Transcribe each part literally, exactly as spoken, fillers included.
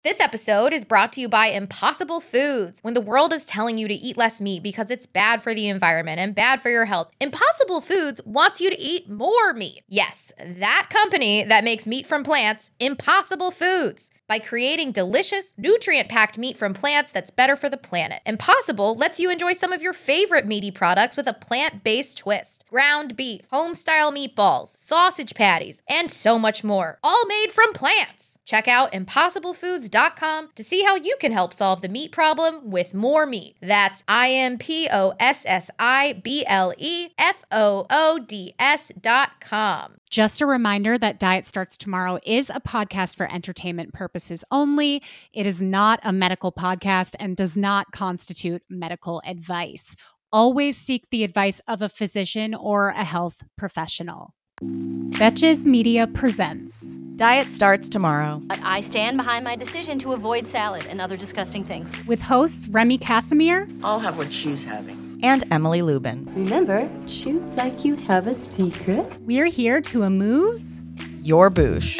This episode is brought to you by Impossible Foods. When the world is telling you to eat less meat because it's bad for the environment and bad for your health, Impossible Foods wants you to eat more meat. Yes, that company that makes meat from plants, Impossible Foods. By creating delicious, nutrient-packed meat from plants that's better for the planet. Impossible lets you enjoy some of your favorite meaty products with a plant-based twist. Ground beef, home-style meatballs, sausage patties, and so much more. All made from plants. Check out impossible foods dot com to see how you can help solve the meat problem with more meat. That's I M P O S S I B L E F O O D S dot com. Just a reminder that Diet Starts Tomorrow is a podcast for entertainment purposes only. It is not a medical podcast and does not constitute medical advice. Always seek the advice of a physician or a health professional. Betches Media presents Diet Starts Tomorrow. But I stand behind my decision to avoid salad and other disgusting things. with hosts Remy Casimir I'll have what she's having. And Emily Lubin. Remember, shoot like you'd have a secret. We're here to amuse. Your boosh.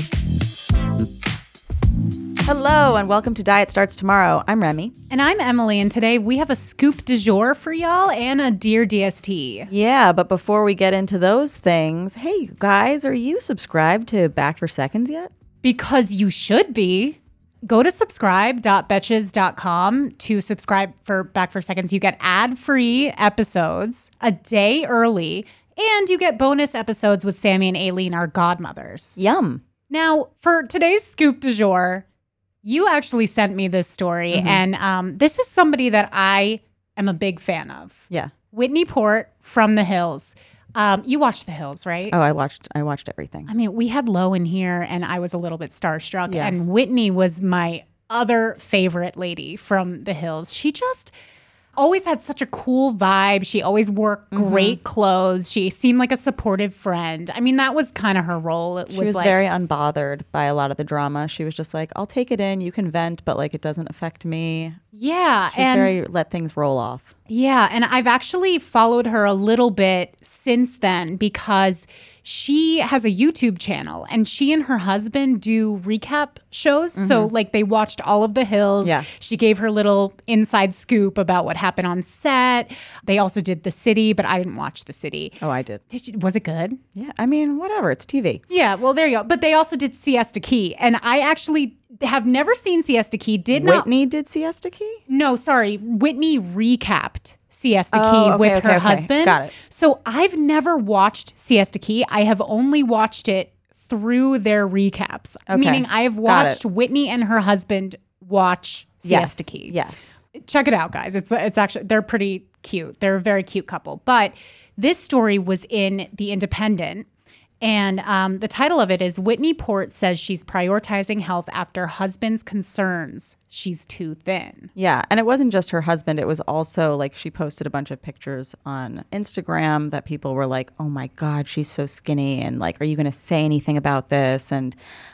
Hello and welcome to Diet Starts Tomorrow. I'm Remy. And I'm Emily, and today we have a scoop du jour for y'all and a Dear D S T. Yeah, but before we get into those things, hey you guys, are you subscribed to Back for Seconds yet? Because you should be. Go to subscribe dot betches dot com to subscribe for Back for Seconds. You get ad-free episodes a day early, and you get bonus episodes with Sammy and Aileen, our godmothers. Yum. Now, for today's scoop du jour, you actually sent me this story, Mm-hmm. and um, this is somebody that I am a big fan of. Yeah. Whitney Port from The Hills. Um, you watched The Hills, right? Oh, I watched I watched everything. I mean, we had Lo in here, and I was a little bit starstruck. Yeah. And Whitney was my other favorite lady from The Hills. She just always had such a cool vibe. She always wore Mm-hmm. great clothes. She seemed like a supportive friend. I mean, that was kind of her role. It She was, was like, very unbothered by a lot of the drama. She was just like, I'll take it in, you can vent, but like it doesn't affect me. yeah, She's and very let things roll off. yeah, and I've actually followed her a little bit since then because she has a YouTube channel and she and her husband do recap shows. So like they watched all of The Hills. Yeah. She gave her little inside scoop about what happened on set. They also did The City, but I didn't watch The City. Oh, I did. Did you, was it good? Yeah, I mean, whatever, it's T V. Yeah, well, there you go. But they also did Siesta Key. And I actually have never seen Siesta Key. Did not. Whitney did Siesta Key? No, sorry. Whitney recapped Siesta Oh, Key okay, with okay, her okay. husband. Got it. So I've never watched Siesta Key. I have only watched it through their recaps. Okay. Meaning I have Got watched it. Whitney and her husband watch Siesta Yes. Key. Yes. Check it out, guys. It's it's actually they're pretty cute. They're a very cute couple. But this story was in The Independent. And um, the title of it is Whitney Port says she's prioritizing health after husband's concerns she's too thin. Yeah, and it wasn't just her husband. It was also like she posted a bunch of pictures on Instagram that people were like, oh my God, she's so skinny. And like, are you going to say anything about this? And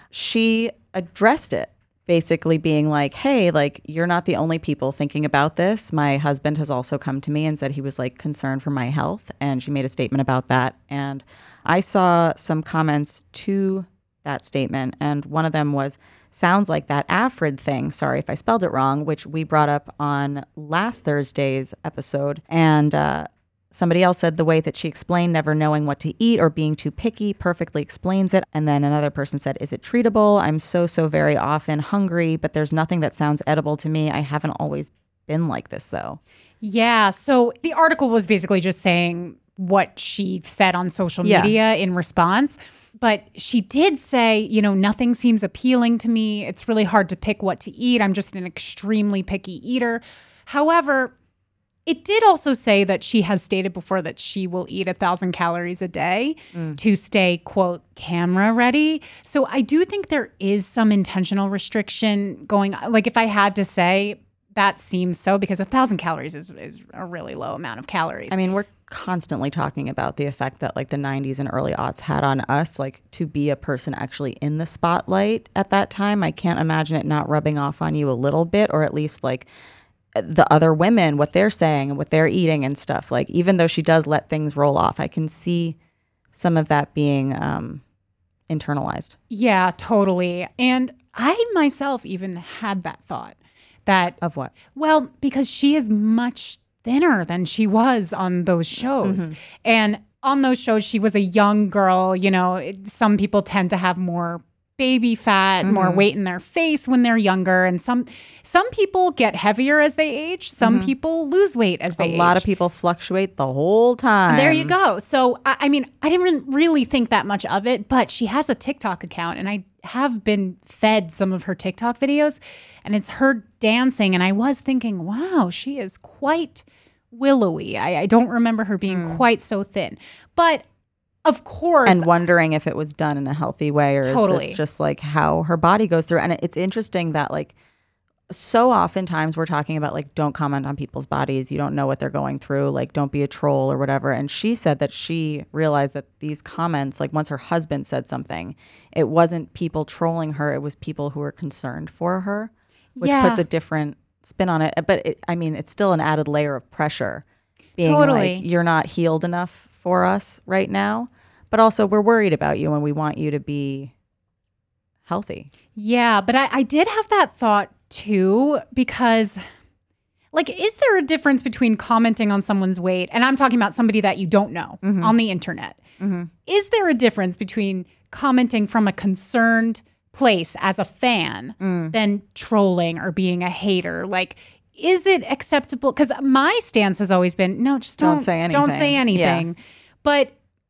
she addressed it, basically being like, hey, like, you're not the only people thinking about this. My husband has also come to me and said he was like concerned for my health. And she made a statement about that. And I saw some comments to that statement. And one of them was, sounds like that Afrid thing. Sorry if I spelled it wrong, which we brought up on last Thursday's episode. And uh, somebody else said the way that she explained never knowing what to eat or being too picky perfectly explains it. And then another person said, is it treatable? I'm so, so very often hungry, but there's nothing that sounds edible to me. I haven't always been like this, though. Yeah. So the article was basically just saying what she said on social Yeah. media in response. But she did say, you know, nothing seems appealing to me. It's really hard to pick what to eat. I'm just an extremely picky eater. However, it did also say that she has stated before that she will eat a thousand calories a day to stay, quote, camera ready. So I do think there is some intentional restriction going on. Like if I had to say, that seems so, because a thousand calories is, is a really low amount of calories. I mean, we're constantly talking about the effect that like the nineties and early aughts had on us, like to be a person actually in the spotlight at that time. I can't imagine it not rubbing off on you a little bit, or at least like the other women, what they're saying and what they're eating and stuff. Like, even though she does let things roll off, I can see some of that being um, internalized. Yeah, totally. And I myself even had that thought that, Of what? well, because she is much thinner than she was on those shows. Mm-hmm. And on those shows, she was a young girl. You know, it, some people tend to have more baby fat, mm-hmm. more weight in their face when they're younger. And some some people get heavier as they age. Some mm-hmm. people lose weight as they a age. A lot of people fluctuate the whole time. There you go. So, I, I mean, I didn't really think that much of it, but she has a TikTok account, and I have been fed some of her TikTok videos, and it's her dancing. And I was thinking, wow, she is quite willowy. I, I don't remember her being mm. quite so thin. But of course. And wondering if it was done in a healthy way, or totally. is this just like how her body goes through. And it's interesting that like so oftentimes we're talking about like, don't comment on people's bodies. You don't know what they're going through. Like, don't be a troll or whatever. And she said that she realized that these comments, like once her husband said something, it wasn't people trolling her. It was people who were concerned for her, which yeah. puts a different spin on it. But it, I mean, it's still an added layer of pressure being totally. like, you're not healed enough for us right now, but also we're worried about you and we want you to be healthy. Yeah, but I, I did have that thought too, because like, is there a difference between commenting on someone's weight, and I'm talking about somebody that you don't know mm-hmm. on the internet. Mm-hmm. Is there a difference between commenting from a concerned place as a fan mm. than trolling or being a hater? Like, is it acceptable? Because my stance has always been, no, just don't, don't say anything. Don't say anything. Yeah. But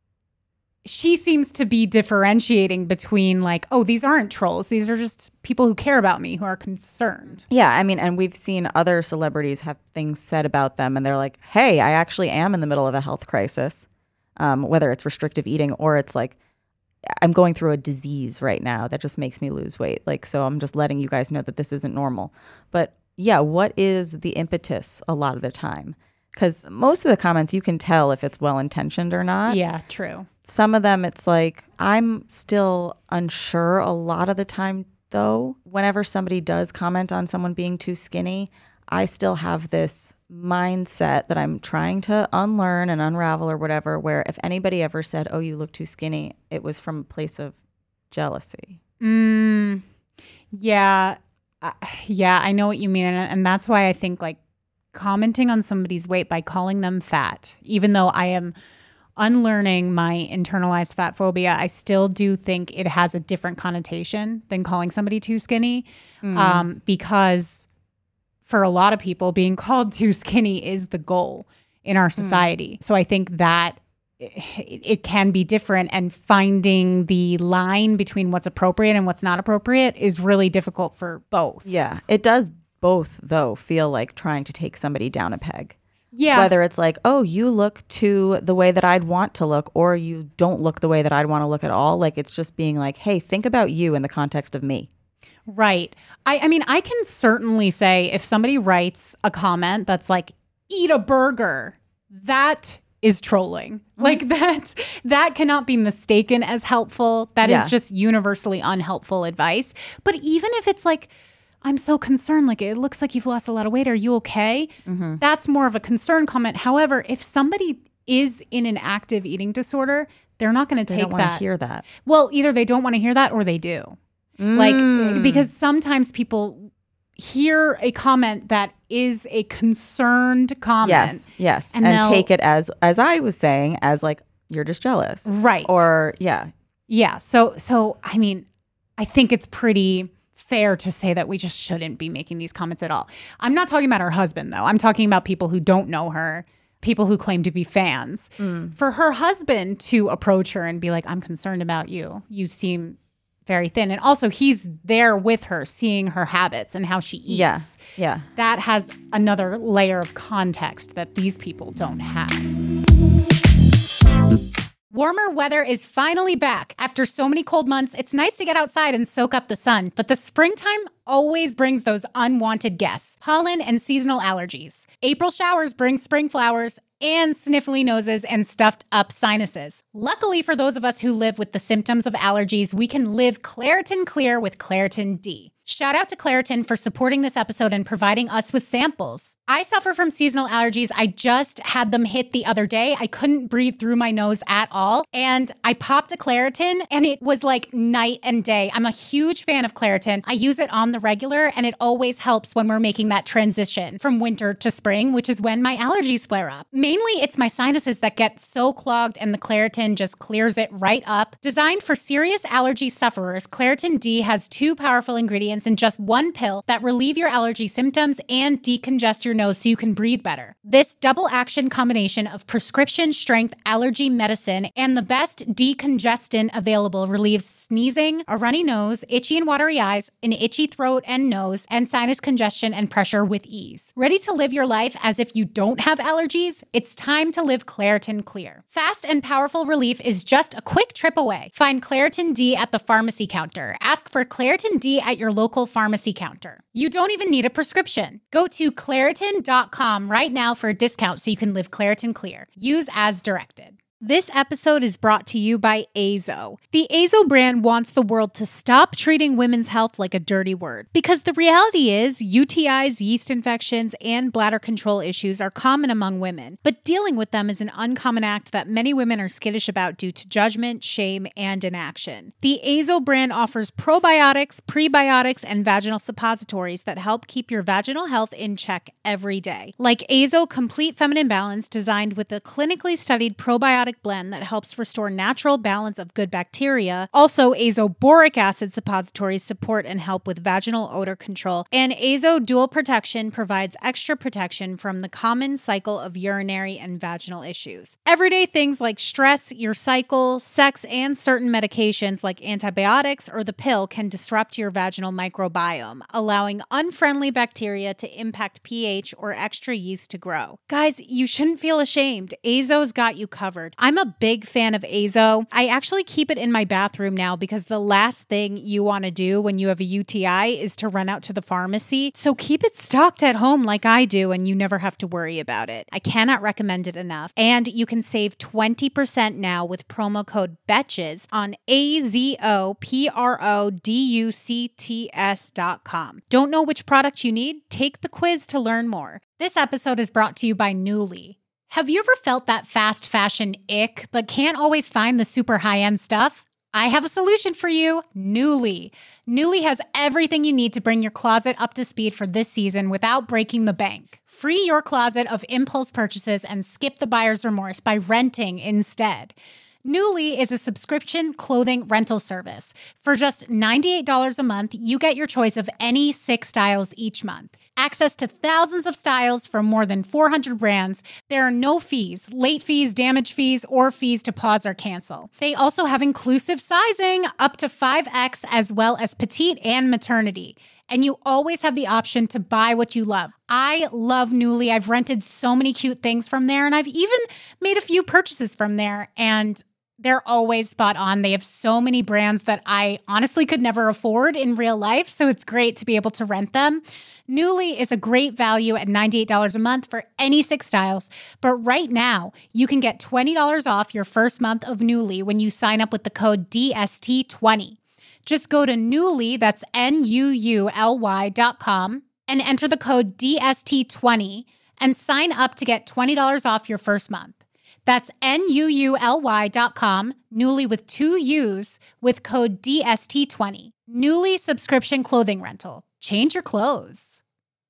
she seems to be differentiating between like, oh, these aren't trolls. These are just people who care about me, who are concerned. Yeah, I mean, and we've seen other celebrities have things said about them, and they're like, hey, I actually am in the middle of a health crisis, um, whether it's restrictive eating or it's like, I'm going through a disease right now that just makes me lose weight. Like, so I'm just letting you guys know that this isn't normal. But yeah, what is the impetus a lot of the time? Because most of the comments, you can tell if it's well-intentioned or not. Yeah, true. Some of them, it's like, I'm still unsure a lot of the time, though. Whenever somebody does comment on someone being too skinny, I still have this mindset that I'm trying to unlearn and unravel or whatever, where if anybody ever said, oh, you look too skinny, it was from a place of jealousy. Mm, yeah. Uh, yeah, I know what you mean. And, and that's why I think like commenting on somebody's weight by calling them fat, even though I am unlearning my internalized fat phobia, I still do think it has a different connotation than calling somebody too skinny. Mm. Um, because for a lot of people, being called too skinny is the goal in our society. Mm. So I think that it, it can be different, and finding the line between what's appropriate and what's not appropriate is really difficult for both. Yeah, it does both, though, feel like trying to take somebody down a peg. Yeah. Whether it's like, oh, you look to the way that I'd want to look, or you don't look the way that I'd want to look at all. Like, it's just being like, hey, think about you in the context of me. Right. I, I mean, I can certainly say if somebody writes a comment that's like, eat a burger, that is trolling. Mm-hmm. Like that, that cannot be mistaken as helpful. That yeah. is just universally unhelpful advice. But even if it's like, I'm so concerned, like it looks like you've lost a lot of weight, are you okay? Mm-hmm. That's more of a concern comment. However, if somebody is in an active eating disorder, they're not going to take that. They don't that. want to hear that. Well, either they don't want to hear that or they do. Mm. Like, because sometimes people hear a comment that is a concerned comment. Yes, yes. And, and take it as, as I was saying, as like, you're just jealous. Right. Or, yeah. Yeah. So, so I mean, I think it's pretty fair to say that we just shouldn't be making these comments at all. I'm not talking about her husband, though. I'm talking about people who don't know her, people who claim to be fans. Mm. For her husband to approach her and be like, I'm concerned about you. You seem very thin. And also he's there with her, seeing her habits and how she eats. Yeah, yeah. That has another layer of context that these people don't have. Warmer weather is finally back. After so many cold months, it's nice to get outside and soak up the sun. But the springtime always brings those unwanted guests, pollen and seasonal allergies. April showers bring spring flowers and sniffly noses and stuffed up sinuses. Luckily for those of us who live with the symptoms of allergies, we can live Claritin Clear with Claritin D. Shout out to Claritin for supporting this episode and providing us with samples. I suffer from seasonal allergies. I just had them hit the other day. I couldn't breathe through my nose at all. And I popped a Claritin and it was like night and day. I'm a huge fan of Claritin. I use it on the regular and it always helps when we're making that transition from winter to spring, which is when my allergies flare up. Mainly it's my sinuses that get so clogged and the Claritin just clears it right up. Designed for serious allergy sufferers, Claritin D has two powerful ingredients in just one pill that relieve your allergy symptoms and decongest your nose so you can breathe better. This double action combination of prescription strength allergy medicine and the best decongestant available relieves sneezing, a runny nose, itchy and watery eyes, an itchy throat and nose, and sinus congestion and pressure with ease. Ready to live your life as if you don't have allergies? It's time to live Claritin Clear. Fast and powerful relief is just a quick trip away. Find Claritin D at the pharmacy counter. Ask for Claritin D at your local pharmacy counter. You don't even need a prescription. Go to Claritin dot com right now for a discount so you can live Claritin Clear. Use as directed. This episode is brought to you by Azo. The Azo brand wants the world to stop treating women's health like a dirty word. Because the reality is, U T Is, yeast infections, and bladder control issues are common among women. But dealing with them is an uncommon act that many women are skittish about due to judgment, shame, and inaction. The Azo brand offers probiotics, prebiotics, and vaginal suppositories that help keep your vaginal health in check every day. Like Azo Complete Feminine Balance, designed with a clinically studied probiotic blend that helps restore natural balance of good bacteria. Also, Azo Boric Acid suppositories support and help with vaginal odor control. And Azo Dual Protection provides extra protection from the common cycle of urinary and vaginal issues. Everyday things like stress, your cycle, sex, and certain medications like antibiotics or the pill can disrupt your vaginal microbiome, allowing unfriendly bacteria to impact pH or extra yeast to grow. Guys, you shouldn't feel ashamed. Azo's got you covered. I'm a big fan of Azo. I actually keep it in my bathroom now because the last thing you want to do when you have a U T I is to run out to the pharmacy. So keep it stocked at home like I do and you never have to worry about it. I cannot recommend it enough. And you can save twenty percent now with promo code BETCHES on A Z O P R O D U C T S dot com. Don't know which product you need? Take the quiz to learn more. This episode is brought to you by Nuuly. Have you ever felt that fast fashion ick, but can't always find the super high-end stuff? I have a solution for you, Nuuly. Nuuly has everything you need to bring your closet up to speed for this season without breaking the bank. Free your closet of impulse purchases and skip the buyer's remorse by renting instead. Nuuly is a subscription clothing rental service. For just ninety-eight dollars a month, you get your choice of any six styles each month. Access to thousands of styles from more than four hundred brands. There are no fees, late fees, damage fees, or fees to pause or cancel. They also have inclusive sizing, up to five X, as well as petite and maternity. And you always have the option to buy what you love. I love Nuuly. I've rented so many cute things from there, and I've even made a few purchases from there, and they're always spot on. They have so many brands that I honestly could never afford in real life, so it's great to be able to rent them. Nuuly is a great value at ninety-eight dollars a month for any six styles, but right now, you can get twenty dollars off your first month of Nuuly when you sign up with the code D S T twenty. Just go to Nuuly, that's N U U L Y dot com, and enter the code D S T twenty and sign up to get twenty dollars off your first month. That's N U U L Y dot com, Nuuly with two U's, with code D S T twenty. Nuuly subscription clothing rental. Change your clothes.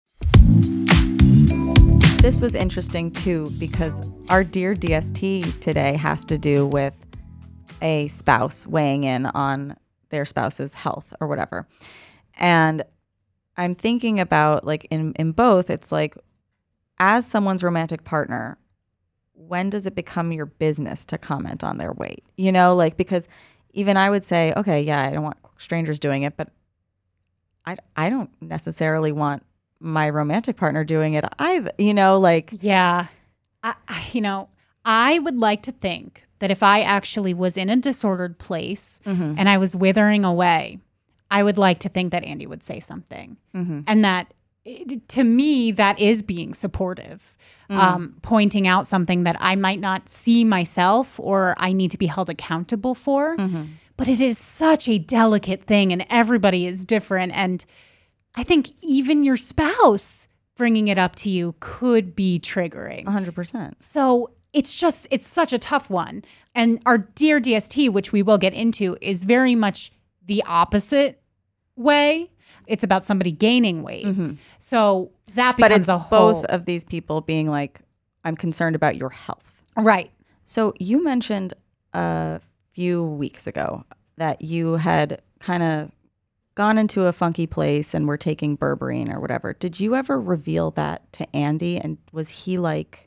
This was interesting too because our Dear D S T today has to do with a spouse weighing in on their spouse's health or whatever. And I'm thinking about, like, in, in both, it's like, as someone's romantic partner, when does it become your business to comment on their weight? You know, like, because even I would say, okay, yeah, I don't want strangers doing it, but I, I don't necessarily want my romantic partner doing it either, you know, like. Yeah. I, I, you know, I would like to think that if I actually was in a disordered place mm-hmm. and I was withering away, I would like to think that Andy would say something. Mm-hmm. And that, to me, that is being supportive. Mm. Um, pointing out something that I might not see myself or I need to be held accountable for. Mm-hmm. But it is such a delicate thing and everybody is different. And I think even your spouse bringing it up to you could be triggering. one hundred percent. So it's just, it's such a tough one. And our Dear D S T, which we will get into, is very much the opposite way. It's about somebody gaining weight. Mm-hmm. So that becomes but it's a whole... both of these people being like, I'm concerned about your health. Right. So you mentioned a few weeks ago that you had kind of gone into a funky place and were taking berberine or whatever. Did you ever reveal that to Andy? And was he like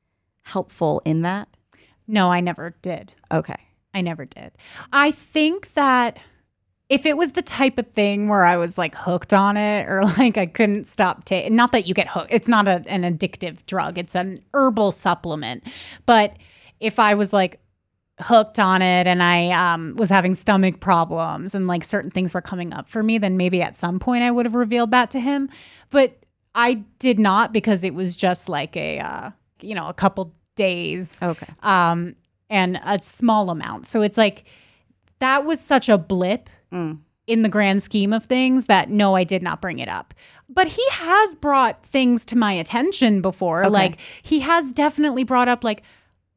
helpful in that? No, I never did. Okay. I never did. I think that if it was the type of thing where I was like hooked on it or like I couldn't stop taking, not that you get hooked, it's not a, an addictive drug, it's an herbal supplement. But if I was like hooked on it and I um, was having stomach problems and like certain things were coming up for me, then maybe at some point I would have revealed that to him. But I did not because it was just like a, uh, you know, a couple days. Okay. Um, and a small amount. So it's like, that was such a blip mm. in the grand scheme of things that no, I did not bring it up. But he has brought things to my attention before. Okay. Like he has definitely brought up like,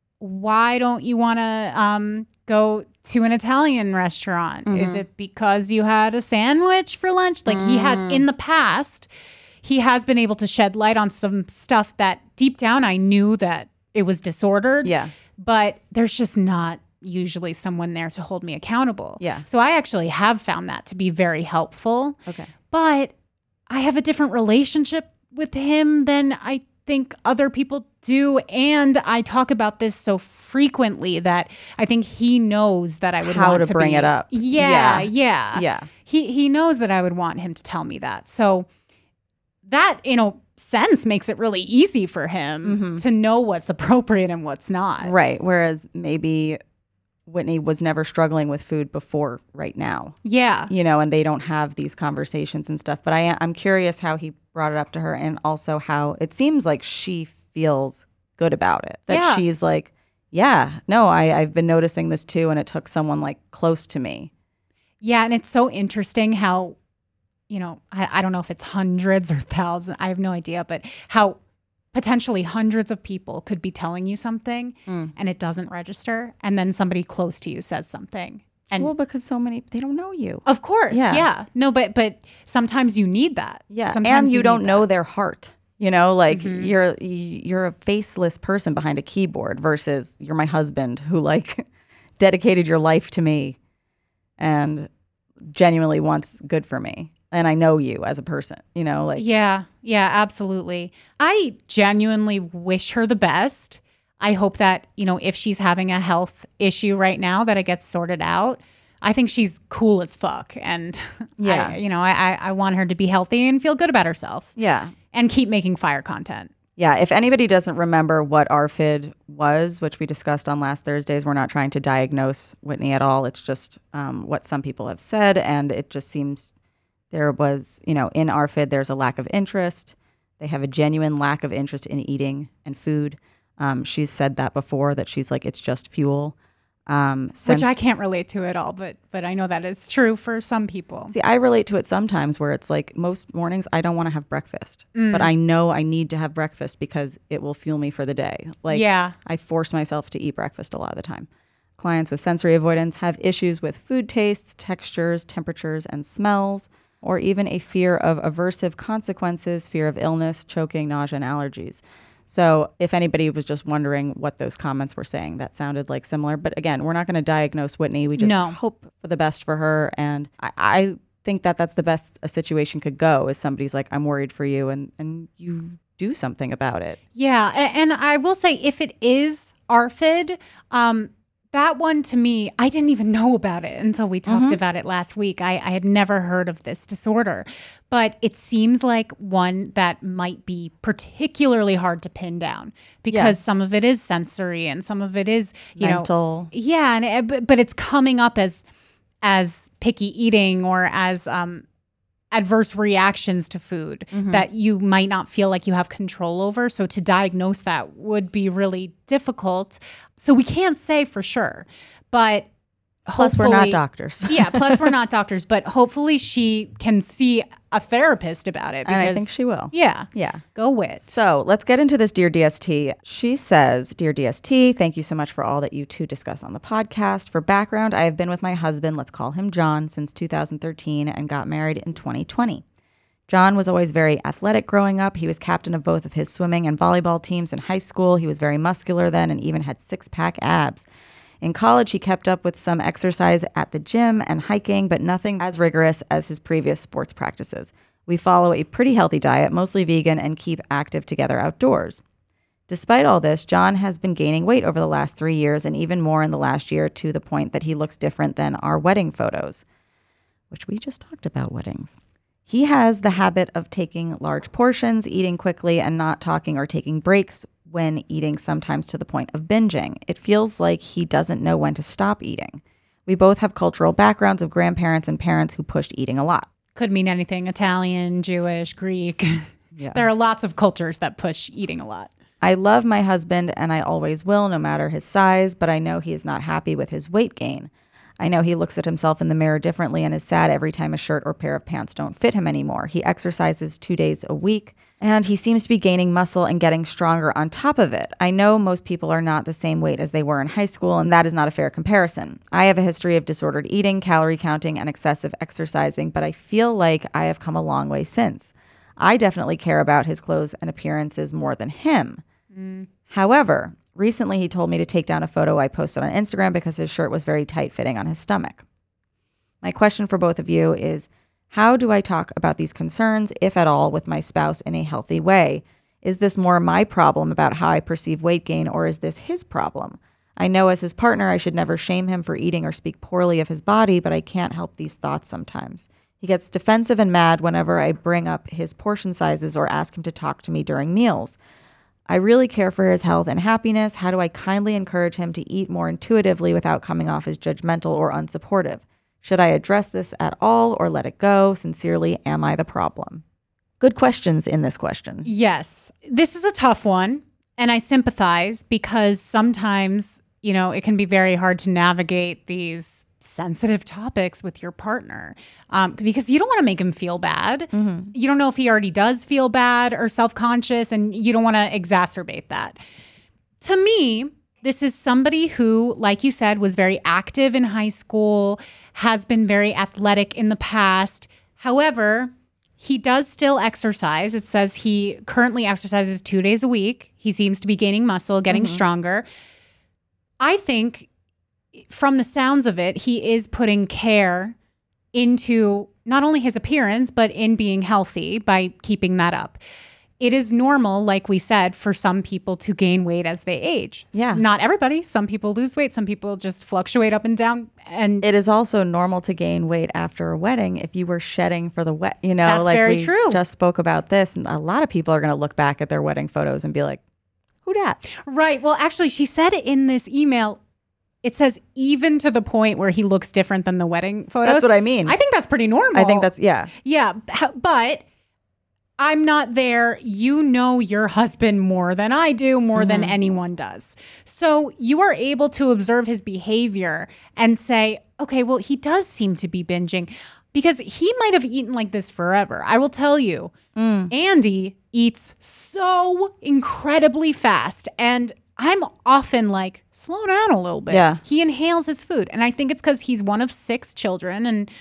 why don't you want to um, go to an Italian restaurant? Mm-hmm. Is it because you had a sandwich for lunch? Like mm. he has in the past, he has been able to shed light on some stuff that deep down I knew that it was disordered. Yeah. But there's just not usually someone there to hold me accountable. Yeah. So I actually have found that to be very helpful. Okay. But I have a different relationship with him than I think other people do. And I talk about this so frequently that I think he knows that I would How want to to bring be, it up. Yeah, Yeah. yeah. Yeah. He he knows that I would want him to tell me that. So that, in a sense, makes it really easy for him mm-hmm. to know what's appropriate and what's not. Right. Whereas maybe Whitney was never struggling with food before right now. Yeah. You know, and they don't have these conversations and stuff. But I, I'm curious how he brought it up to her and also how it seems like she feels good about it. That Yeah. she's like, yeah, no, I, I've been noticing this too. And it took someone like close to me. Yeah. And it's so interesting how, you know, I, I don't know if it's hundreds or thousands. I have no idea. But how potentially hundreds of people could be telling you something mm. and it doesn't register. And then somebody close to you says something. And well, because so many, they don't know you. Of course. Yeah. Yeah. No, but but sometimes you need that. Yeah. Sometimes and you, you don't need know that. their heart. You know, like Mm-hmm. you're you're a faceless person behind a keyboard versus you're my husband who like dedicated your life to me and genuinely wants good for me. And I know you as a person, you know, like. Yeah, yeah, absolutely. I genuinely wish her the best. I hope that, you know, if she's having a health issue right now, that it gets sorted out. I think she's cool as fuck. And, yeah, I, you know, I, I want her to be healthy and feel good about herself. Yeah. And keep making fire content. Yeah. If anybody doesn't remember what A R F I D was, which we discussed on last Thursdays, we're not trying to diagnose Whitney at all. It's just um, what some people have said. And it just seems there was, you know, in A R F I D, there's a lack of interest. They have a genuine lack of interest in eating and food. Um, she's said that before, that she's like, it's just fuel. Um, since, Which I can't relate to at all, but but I know that it's true for some people. See, I relate to it sometimes where it's like most mornings I don't want to have breakfast, mm. but I know I need to have breakfast because it will fuel me for the day. Like, yeah. I force myself to eat breakfast a lot of the time. Clients with sensory avoidance have issues with food tastes, textures, temperatures, and smells, or even a fear of aversive consequences, fear of illness, choking, nausea, and allergies. So if anybody was just wondering what those comments were saying, that sounded like similar. But again, we're not going to diagnose Whitney. We just No. hope for the best for her. And I, I think that that's the best a situation could go, is somebody's like, I'm worried for you, and, and you do something about it. Yeah. a- And I will say, if it is A R F I D, um, that one to me, I didn't even know about it until we talked Mm-hmm. about it last week. I, I had never heard of this disorder, but it seems like one that might be particularly hard to pin down because Yeah. some of it is sensory and some of it is, you Mental. know, yeah. And it, but, but it's coming up as as picky eating or as um, adverse reactions to food Mm-hmm. that you might not feel like you have control over. So to diagnose that would be really difficult. So we can't say for sure, but Plus, we're not doctors. Yeah, plus we're not doctors, but hopefully she can see a therapist about it. And I think she will. Yeah. Yeah. Go with. So let's get into this Dear D S T. She says, Dear D S T, thank you so much for all that you two discuss on the podcast. For background, I have been with my husband, let's call him John, since two thousand thirteen and got married in twenty twenty. John was always very athletic growing up. He was captain of both of his swimming and volleyball teams in high school. He was very muscular then and even had six-pack abs. In college, he kept up with some exercise at the gym and hiking, but nothing as rigorous as his previous sports practices. We follow a pretty healthy diet, mostly vegan, and keep active together outdoors. Despite all this, John has been gaining weight over the last three years and even more in the last year, to the point that he looks different than our wedding photos, which we just talked about weddings. He has the habit of taking large portions, eating quickly, and not talking or taking breaks when eating, sometimes to the point of binging. It feels like he doesn't know when to stop eating. We both have cultural backgrounds of grandparents and parents who pushed eating a lot. Could mean anything. Italian, Jewish, Greek. Yeah. There are lots of cultures that push eating a lot. I love my husband and I always will, no matter his size, but I know he is not happy with his weight gain. I know he looks at himself in the mirror differently and is sad every time a shirt or pair of pants don't fit him anymore. He exercises two days a week, and he seems to be gaining muscle and getting stronger on top of it. I know most people are not the same weight as they were in high school, and that is not a fair comparison. I have a history of disordered eating, calorie counting, and excessive exercising, but I feel like I have come a long way since. I definitely care about his clothes and appearances more than him. Mm. However, recently, he told me to take down a photo I posted on Instagram because his shirt was very tight-fitting on his stomach. My question for both of you is, how do I talk about these concerns, if at all, with my spouse in a healthy way? Is this more my problem about how I perceive weight gain, or is this his problem? I know as his partner, I should never shame him for eating or speak poorly of his body, but I can't help these thoughts sometimes. He gets defensive and mad whenever I bring up his portion sizes or ask him to talk to me during meals. I really care for his health and happiness. How do I kindly encourage him to eat more intuitively without coming off as judgmental or unsupportive? Should I address this at all or let it go? Sincerely, am I the problem? Good questions in this question. Yes. This is a tough one, and I sympathize because sometimes, you know, it can be very hard to navigate these sensitive topics with your partner um, because you don't want to make him feel bad. Mm-hmm. You don't know if he already does feel bad or self-conscious, and you don't want to exacerbate that. To me, this is somebody who, like you said, was very active in high school, has been very athletic in the past. However, he does still exercise. It says he currently exercises two days a week. He seems to be gaining muscle, getting mm-hmm. stronger. I think from the sounds of it, he is putting care into not only his appearance, but in being healthy by keeping that up. It is normal, like we said, for some people to gain weight as they age. Yeah. Not everybody. Some people lose weight. Some people just fluctuate up and down. And it is also normal to gain weight after a wedding if you were shedding for the wet. You know, that's like very we true. Just spoke about this, and a lot of people are going to look back at their wedding photos and be like, "Who dat?" Right. Well, actually, she said in this email, it says even to the point where he looks different than the wedding photos. That's what I mean. I think that's pretty normal. I think that's, yeah. Yeah. But I'm not there. You know your husband more than I do, more mm-hmm. than anyone does. So you are able to observe his behavior and say, okay, well, he does seem to be binging because he might have eaten like this forever. I will tell you, mm. Andy eats so incredibly fast, and I'm often like, slow down a little bit. Yeah. He inhales his food. And I think it's because he's one of six children. And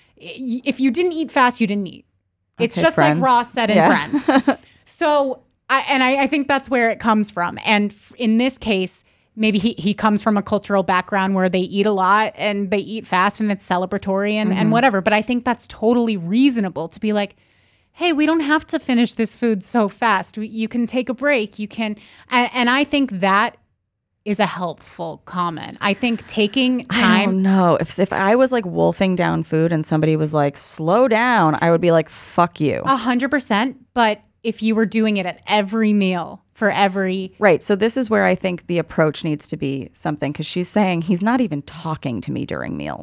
if you didn't eat fast, you didn't eat. It's okay, just friends. like Ross said in yeah. Friends. So, I, and I, I think that's where it comes from. And f- in this case, maybe he, he comes from a cultural background where they eat a lot and they eat fast and it's celebratory and, mm-hmm. and whatever. But I think that's totally reasonable to be like, hey, we don't have to finish this food so fast. You can take a break. You can, and, and I think that is a helpful comment. I think taking time. I don't know. If if I was like wolfing down food and somebody was like, slow down, I would be like, fuck you. A hundred percent. But if you were doing it at every meal for every. Right. So this is where I think the approach needs to be something, because she's saying he's not even talking to me during meals.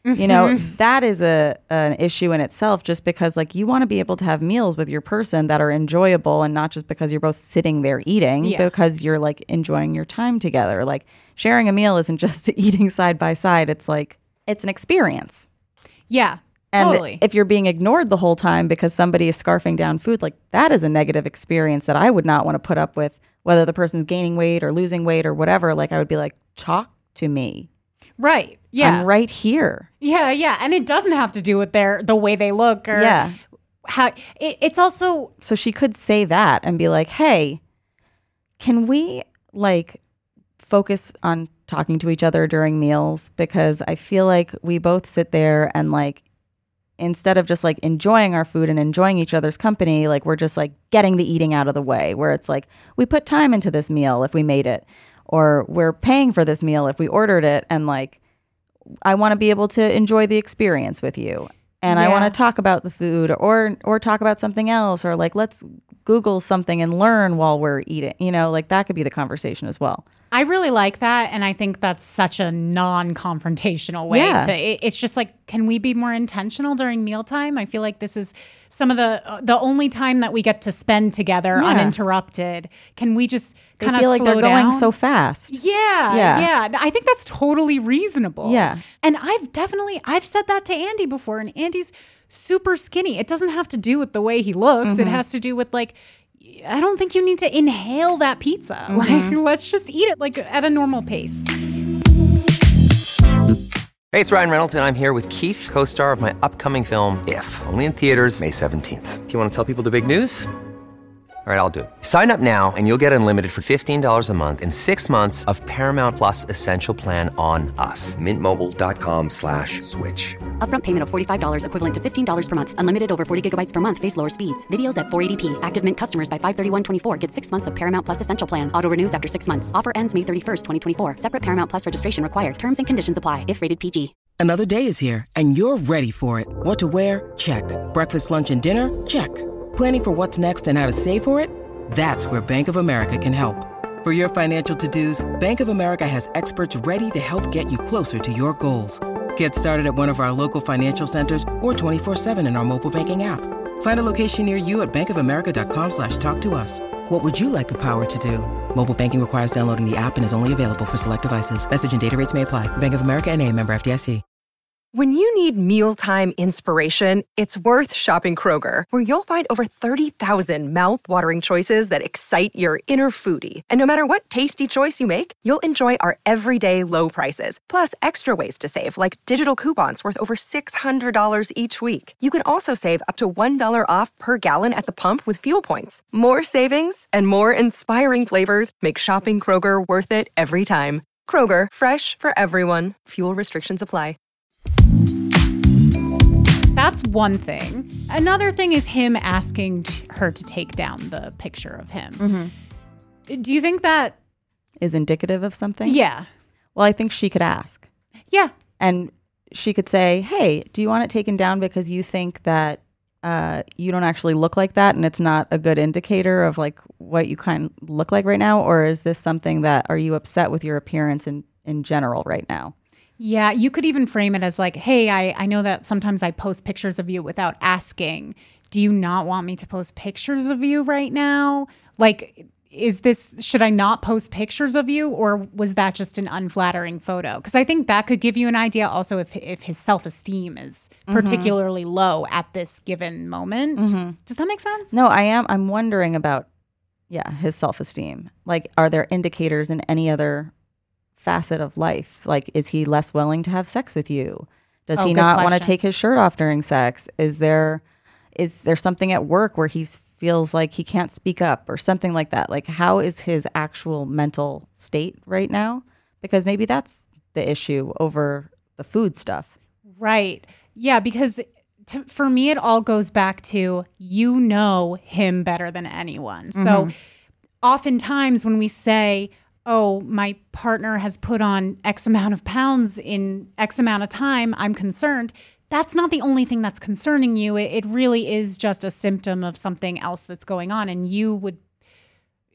Mm-hmm. You know, that is a an issue in itself, just because like you want to be able to have meals with your person that are enjoyable, and not just because you're both sitting there eating, Yeah. because you're like enjoying your time together. Like sharing a meal isn't just eating side by side. It's like, it's an experience. Yeah, And totally. if you're being ignored the whole time because somebody is scarfing down food, like that is a negative experience that I would not want to put up with, whether the person's gaining weight or losing weight or whatever. Like I would be like, talk to me. Right. Yeah. I'm right here. Yeah, yeah. And it doesn't have to do with their the way they look or Yeah. how it, it's also So she could say that and be like, hey, can we like focus on talking to each other during meals? Because I feel like we both sit there and like, instead of just like enjoying our food and enjoying each other's company, like we're just like getting the eating out of the way, where it's like we put time into this meal if we made it, or we're paying for this meal if we ordered it. And like, I want to be able to enjoy the experience with you. And I Yeah. want to talk about the food, or or talk about something else, or like let's Google something and learn while we're eating. You know, like that could be the conversation as well. I really like that, and I think that's such a non-confrontational way Yeah. to. It, it's just like, can we be more intentional during mealtime? I feel like this is some of the uh, the only time that we get to spend together Yeah. uninterrupted. Can we just They kind of feel like they're going down? so fast. Yeah, Yeah. yeah, I think that's totally reasonable. Yeah. And I've definitely I've said that to Andy before, and Andy's super skinny. It doesn't have to do with the way he looks. It has to do with like, I don't think you need to inhale that pizza. Like, let's just eat it like at a normal pace. Hey, it's Ryan Reynolds, and I'm here with Keith, co-star of my upcoming film, If, only in theaters May seventeenth. Do you want to tell people the big news? All right, I'll do it. Sign up now and you'll get unlimited for fifteen dollars a month and six months of Paramount Plus Essential Plan on us. Mint Mobile dot com slash switch. Upfront payment of forty-five dollars equivalent to fifteen dollars per month. Unlimited over forty gigabytes per month. Face lower speeds. Videos at four eighty p. Active Mint customers by five thirty-one twenty-four get six months of Paramount Plus Essential Plan. Auto renews after six months. Offer ends May thirty-first, twenty twenty-four. Separate Paramount Plus registration required. Terms and conditions apply if rated P G. Another day is here, and you're ready for it. What to wear? Check. Breakfast, lunch, and dinner? Check. Planning for what's next and how to save for it? That's where Bank of America can help. For your financial to-dos, Bank of America has experts ready to help get you closer to your goals. Get started at one of our local financial centers or twenty-four seven in our mobile banking app. Find a location near you at bankofamerica.com slash talk to us. What would you like the power to do? Mobile banking requires downloading the app and is only available for select devices. Message and data rates may apply. Bank of America N A, member F D I C. When you need mealtime inspiration, it's worth shopping Kroger, where you'll find over thirty thousand mouth-watering choices that excite your inner foodie. And no matter what tasty choice you make, you'll enjoy our everyday low prices, plus extra ways to save, like digital coupons worth over six hundred dollars each week. You can also save up to one dollar off per gallon at the pump with fuel points. More savings and more inspiring flavors make shopping Kroger worth it every time. Kroger, fresh for everyone. Fuel restrictions apply. That's one thing. Another thing is him asking t- her to take down the picture of him. Mm-hmm. Do you think that Is indicative of something? Yeah. Well, I think she could ask. Yeah. And she could say, hey, do you want it taken down because you think that uh, you don't actually look like that and it's not a good indicator of like what you kind of look like right now? Or is this something that, are you upset with your appearance in, in general right now? Yeah, you could even frame it as like, hey, I, I know that sometimes I post pictures of you without asking. Do you not want me to post pictures of you right now? Like, is this, should I not post pictures of you, or was that just an unflattering photo? Because I think that could give you an idea also if, if his self-esteem is Mm-hmm. particularly low at this given moment. Mm-hmm. Does that make sense? No, I am. I'm wondering about, yeah, his self-esteem. Like, are there indicators in any other facet of life? Like, is he less willing to have sex with you? Does Oh, he good not want to question. take his shirt off during sex? Is there is there something at work where he feels like he can't speak up or something like that? Like, how is his actual mental state right now? Because maybe that's the issue over the food stuff. Right. Yeah, because to, for me, it all goes back to, you know him better than anyone. So Mm-hmm. oftentimes when we say, oh, my partner has put on X amount of pounds in X amount of time, I'm concerned. That's not the only thing that's concerning you. It, it really is just a symptom of something else that's going on. And you would,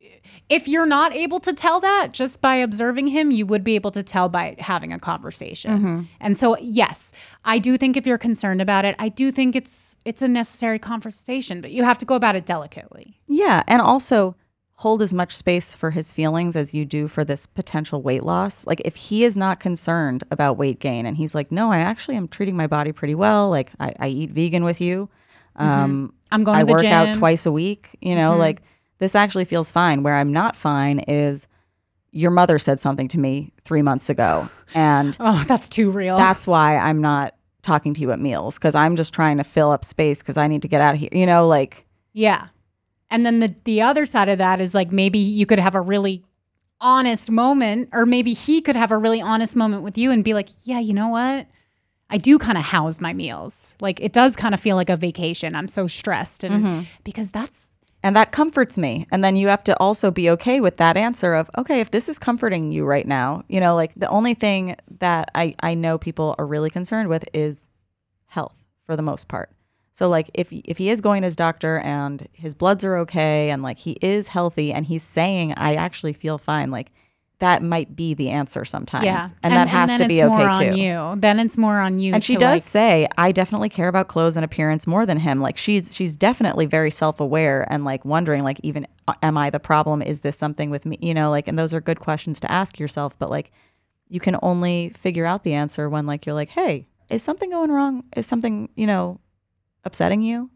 if you're not able to tell that just by observing him, you would be able to tell by having a conversation. Mm-hmm. And so, yes, I do think if you're concerned about it, I do think it's it's a necessary conversation, but you have to go about it delicately. Yeah, and also hold as much space for his feelings as you do for this potential weight loss. Like if he is not concerned about weight gain and he's like, no, I actually am treating my body pretty well. Like I, I eat vegan with you. Um, mm-hmm. I'm going I to the work gym. out twice a week, you know, mm-hmm. like this actually feels fine. Where I'm not fine is your mother said something to me three months ago. And oh, that's too real. That's why I'm not talking to you at meals, because I'm just trying to fill up space because I need to get out of here. You know, like. Yeah. And then the, the other side of that is like maybe you could have a really honest moment, or maybe he could have a really honest moment with you and be like, yeah, you know what? I do kind of house my meals. Like it does kind of feel like a vacation. I'm so stressed. And mm-hmm. because that's. And that comforts me. And then you have to also be okay with that answer of, okay, if this is comforting you right now, you know, like the only thing that I, I know people are really concerned with is health for the most part. So like if if he is going to his doctor and his bloods are okay and like he is healthy and he's saying, I actually feel fine, like that might be the answer sometimes. Yeah. And, and that has and to be okay more too. On you. Then it's more on you. And she does like, say, I definitely care about clothes and appearance more than him. Like she's she's definitely very self-aware and like wondering like even am I the problem? Is this something with me? You know, like, and those are good questions to ask yourself. But like you can only figure out the answer when like you're like, hey, is something going wrong? Is something, you know, upsetting you?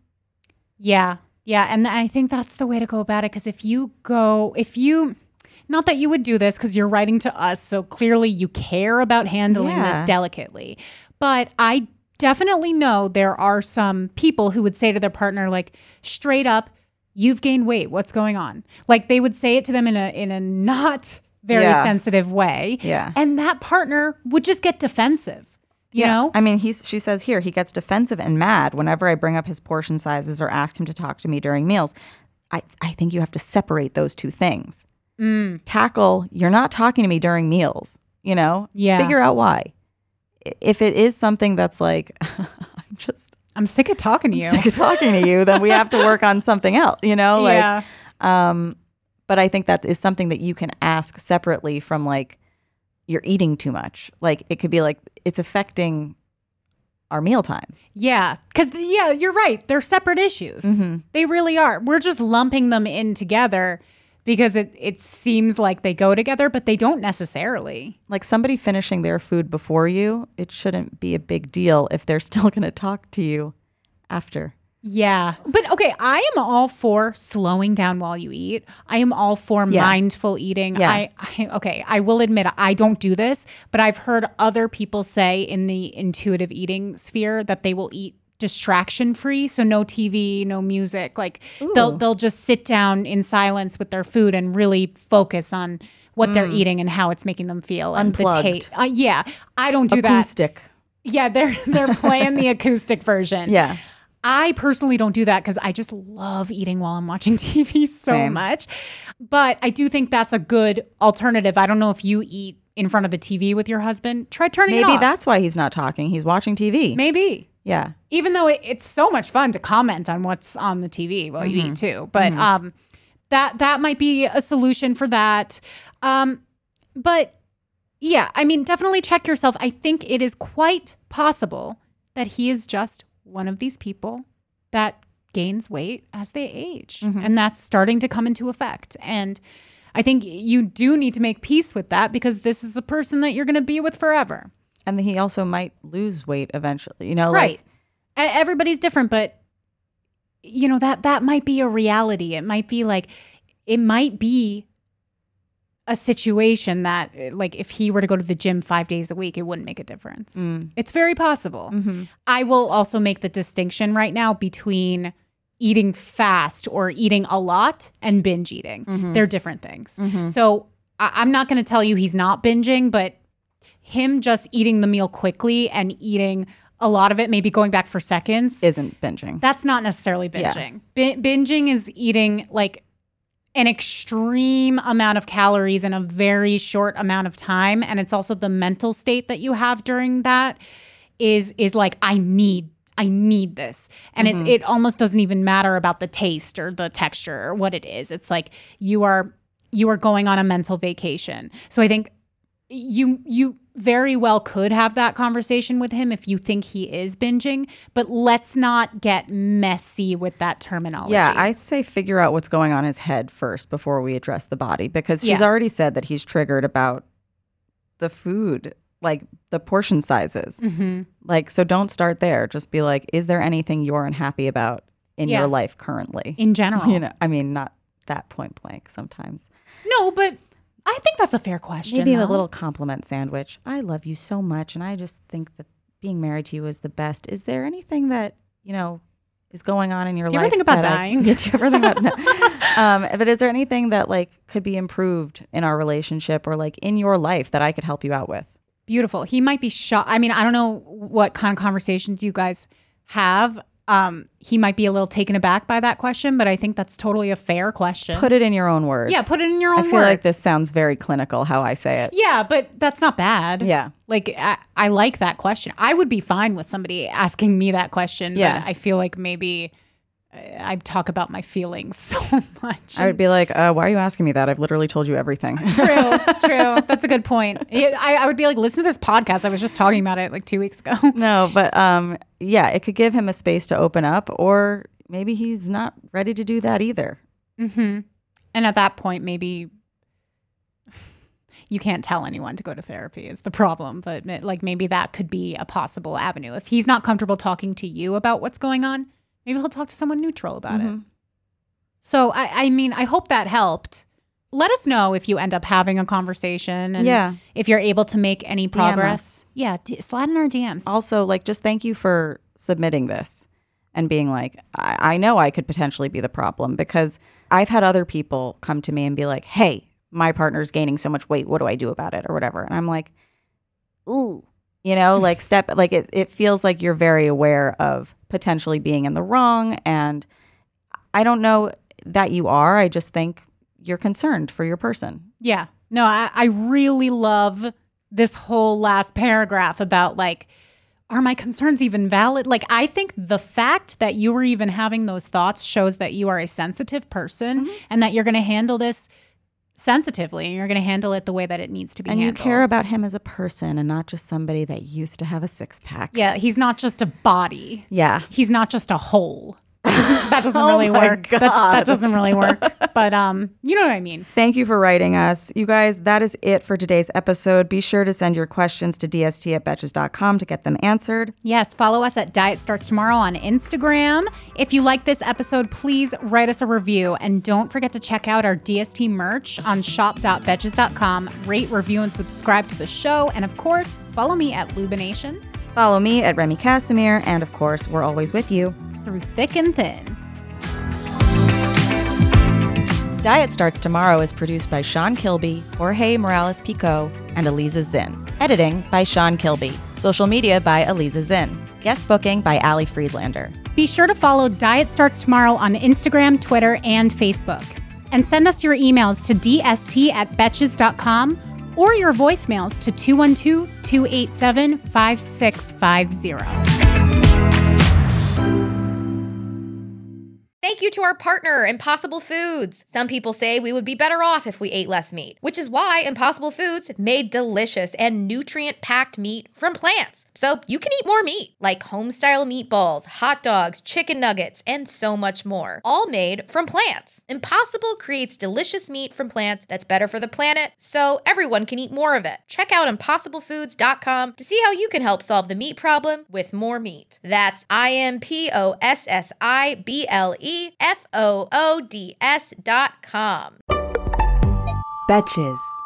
Yeah. Yeah. And I think that's the way to go about it. Because if you go, if you, not that you would do this because you're writing to us, so clearly you care about handling yeah. this delicately. But I definitely know there are some people who would say to their partner, like, straight up, you've gained weight. What's going on? Like they would say it to them in a in a not very yeah. sensitive way. Yeah. And that partner would just get defensive. You yeah. know? I mean, he's she says here, he gets defensive and mad whenever I bring up his portion sizes or ask him to talk to me during meals. I, I think you have to separate those two things. Mm. Tackle, you're not talking to me during meals, you know? Yeah. Figure out why. If it is something that's like, I'm just... I'm sick of talking to you. I'm sick of talking to you, then we have to work on something else, you know? Like, yeah. Um, but I think that is something that you can ask separately from like, you're eating too much. Like it could be like, it's affecting our mealtime. Yeah. Because, yeah, you're right. They're separate issues. Mm-hmm. They really are. We're just lumping them in together because it, it seems like they go together, but they don't necessarily. Like somebody finishing their food before you, it shouldn't be a big deal if they're still going to talk to you after. Yeah. But okay, I am all for slowing down while you eat. I am all for Yeah. mindful eating. Yeah. I, I okay, I will admit I don't do this, but I've heard other people say in the intuitive eating sphere that they will eat distraction free, so no T V, no music. Like Ooh. they'll they'll just sit down in silence with their food and really focus on what mm. they're eating and how it's making them feel. Unplugged. And the ta- uh, yeah, I don't do Acoustic. that. Yeah, they're they're playing the acoustic version. Yeah. I personally don't do that because I just love eating while I'm watching T V so Same. much. But I do think that's a good alternative. I don't know if you eat in front of the T V with your husband. Try turning it Maybe off. that's why he's not talking. He's watching T V. Maybe. Yeah. Even though it, it's so much fun to comment on what's on the T V while Mm-hmm. you eat too. But mm-hmm. um, that that might be a solution for that. Um, but yeah, I mean, definitely check yourself. I think it is quite possible that he is just one of these people that gains weight as they age. Mm-hmm. And that's starting to come into effect. And I think you do need to make peace with that because this is a person that you're going to be with forever. And he also might lose weight eventually, you know? Right. Like, everybody's different, but you know, that that might be a reality. It might be like, it might be a situation that like if he were to go to the gym five days a week, it wouldn't make a difference. Mm. It's very possible. Mm-hmm. I will also make the distinction right now between eating fast or eating a lot and binge eating. Mm-hmm. They're different things. Mm-hmm. So I- I'm not going to tell you he's not binging, but him just eating the meal quickly and eating a lot of it, maybe going back for seconds, isn't binging. That's not necessarily binging. Yeah. B- binging is eating like an extreme amount of calories in a very short amount of time. And it's also the mental state that you have during that is is like, I need, I need this. And mm-hmm. it's it almost doesn't even matter about the taste or the texture or what it is. It's like you are you are going on a mental vacation. So I think you you very well could have that conversation with him if you think he is binging, but let's not get messy with that terminology. Yeah, I'd say figure out what's going on in his head first before we address the body, because she's Yeah. already said that he's triggered about the food, like the portion sizes. Mhm. Like, so don't start there. Just be like, is there anything you're unhappy about in Yeah. your life currently? In general. You know, I mean, not that point blank sometimes. No, but I think that's a fair question. Maybe though. a little compliment sandwich. I love you so much, and I just think that being married to you is the best. Is there anything that, you know, is going on in your Do you life? ever think about that I- dying? Yeah, do you ever think about no. um, but is there anything that like could be improved in our relationship or like in your life that I could help you out with? Beautiful. He might be shocked. I mean, I don't know what kind of conversations you guys have. Um, he might be a little taken aback by that question, but I think that's totally a fair question. Put it in your own words. Yeah, put it in your own I feel words. like this sounds very clinical how I say it. Yeah, but that's not bad. Yeah. Like, I, I like that question. I would be fine with somebody asking me that question. Yeah. But I feel like maybe I talk about my feelings so much. I would be like, uh, why are you asking me that? I've literally told you everything. True, true. That's a good point. I, I would be like, listen to this podcast. I was just talking about it like two weeks ago. No, but um, yeah, it could give him a space to open up, or maybe he's not ready to do that either. Mm-hmm. And at that point, maybe you can't tell anyone to go to therapy is the problem. But like maybe that could be a possible avenue. If he's not comfortable talking to you about what's going on, maybe he'll talk to someone neutral about Mm-hmm. it. So, I, I mean, I hope that helped. Let us know if you end up having a conversation and Yeah. if you're able to make any D M us. progress. Yeah, d- slide in our D Ms. Also, like, just thank you for submitting this and being like, I, I know I could potentially be the problem, because I've had other people come to me and be like, hey, my partner's gaining so much weight. What do I do about it or whatever? And I'm like, ooh, you know, like step, like it, it feels like you're very aware of potentially being in the wrong. And I don't know that you are. I just think you're concerned for your person. Yeah. No, I, I really love this whole last paragraph about like, are my concerns even valid? Like, I think the fact that you were even having those thoughts shows that you are a sensitive person Mm-hmm. and that you're going to handle this sensitively and you're going to handle it the way that it needs to be And handled. you care about him as a person and not just somebody that used to have a six pack. Yeah, he's not just a body. Yeah. He's not just a whole. That doesn't, that doesn't Oh really my work. That, God. that doesn't really work. But um, you know what I mean. Thank you for writing us. You guys, that is it for today's episode. Be sure to send your questions to d s t at betches dot com to get them answered. Yes, follow us at Diet Starts Tomorrow on Instagram. If you like this episode, please write us a review. And don't forget to check out our D S T merch on shop dot betches dot com. Rate, review, and subscribe to the show. And of course, follow me at Lubination. Follow me at Remy Casimir. And of course, we're always with you. Through thick and thin. Diet Starts Tomorrow is produced by Sean Kilby, Jorge Morales-Pico, and Eliza Zinn. Editing by Sean Kilby. Social media by Eliza Zinn. Guest booking by Ali Friedlander. Be sure to follow Diet Starts Tomorrow on Instagram, Twitter, and Facebook. And send us your emails to d s t at betches dot com or your voicemails to two one two, two eight seven, five six five zero. Thank you to our partner, Impossible Foods. Some people say we would be better off if we ate less meat, which is why Impossible Foods made delicious and nutrient-packed meat from plants. So you can eat more meat, like home-style meatballs, hot dogs, chicken nuggets, and so much more, all made from plants. Impossible creates delicious meat from plants that's better for the planet, so everyone can eat more of it. Check out impossible foods dot com to see how you can help solve the meat problem with more meat. That's I M P O S S I B L E F O O D S dot com. Betches.